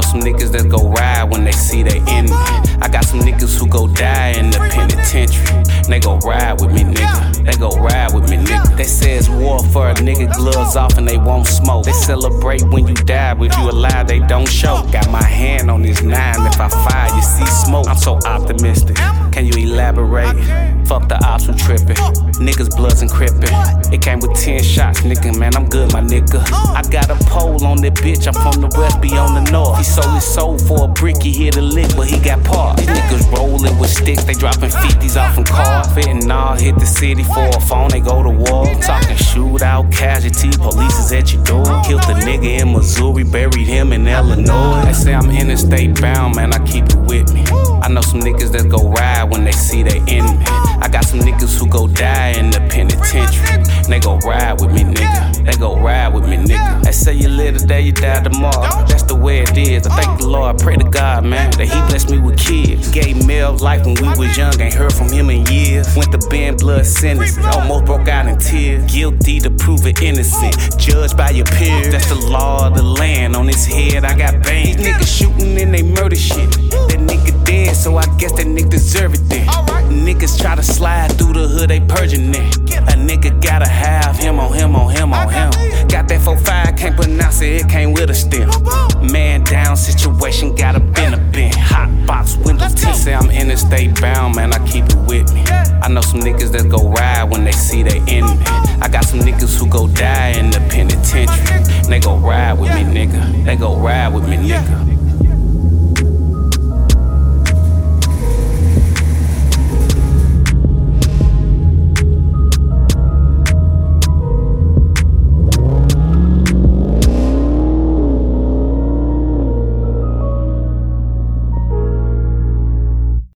some niggas that go ride when they see they enemy. I got some niggas who go die in the penitentiary. They go ride with me, nigga. They go ride with me, nigga. They say it's war for a nigga, gloves off and they won't smoke. They celebrate when you die, but if you alive, they don't show. Got my hand on this 9, if I fire, you see smoke. I'm so optimistic. Can you elaborate? Fuck the ops, we trippin'. Niggas bloods encrypted. It came with 10 shots, nigga, man, I'm good, my nigga. I got a pole on that bitch, I'm from the west, be on the north. He sold his soul for a brick, he hit a lick, but he got parked. These niggas rollin' with sticks, they dropping 50s off in cars. Fitting all, hit the city for a phone, they go to war. Talking shootout, casualty, police is at your door. Killed the nigga in Missouri, buried him in Illinois. They say I'm interstate bound, man, I keep it with me. I know some niggas that go ride when they see they enemy. I got some niggas who go die in the penitentiary. They go ride with me, nigga. They go ride with me, nigga. They say you live today, you die tomorrow. That's the way it is. I thank the Lord, I pray to God, man, that he blessed me with kids. Gave Mel life when we was young, ain't heard from him in years. Went to bend blood sentences, almost broke out in tears. Guilty to prove it innocent, judged by your peers. That's the law of the land, on his head I got banged. These niggas shooting and they murder shit. That nigga dead, so I guess that nigga deserve it then. Niggas try to slide through the hood, they purging it. A nigga gotta have him on him on him on him. Got that 4-5, can't pronounce it, it came with a stem. Man down situation, gotta bend a bend. Hot box, window tint. Say I'm interstate bound, man, I keep it with me. I know some niggas that go ride when they see they enemy. I got some niggas who go die in the penitentiary. They go ride with me, nigga. They go ride with me, nigga.